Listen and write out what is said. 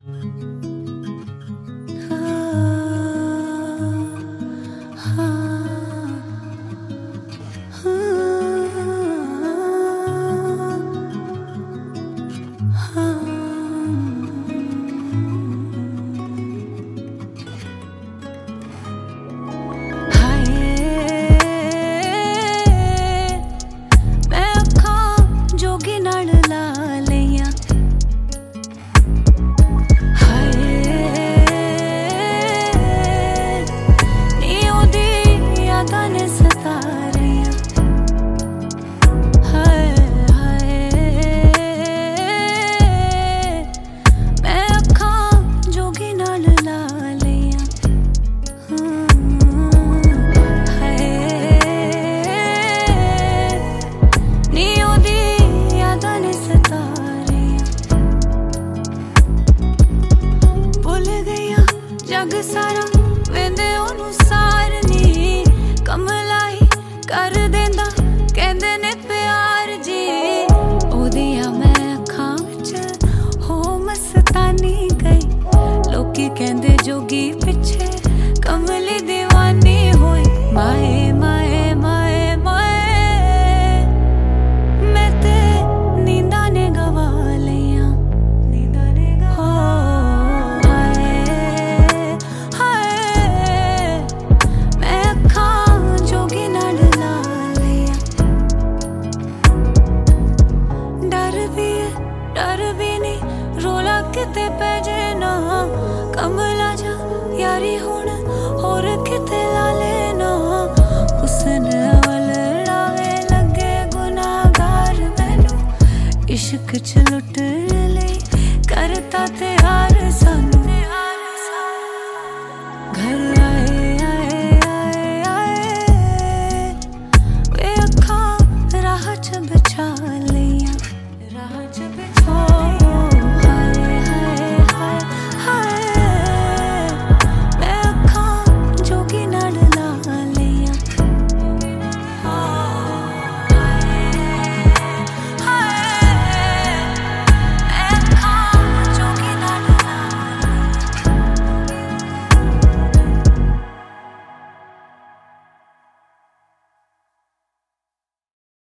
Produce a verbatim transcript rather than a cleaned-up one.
जग सारा वेंदे ओनू सारनी कमलाई कर देंदा कहंदे ने प्यार जी ओदियां मैं अखां विच हो मस्तानी गई लोकी कहंदे जोगी पिछे कमली दीवानी होई माए माए माए माए मैं ते नींदा ने गवा लिया नींदा ने गवा डर भी नहीं रोला किते पै जाना कमला जा यारी हुण होर किते ला लेना हुसन अवल रावे लगे गुनाहगार मैनू इश्क च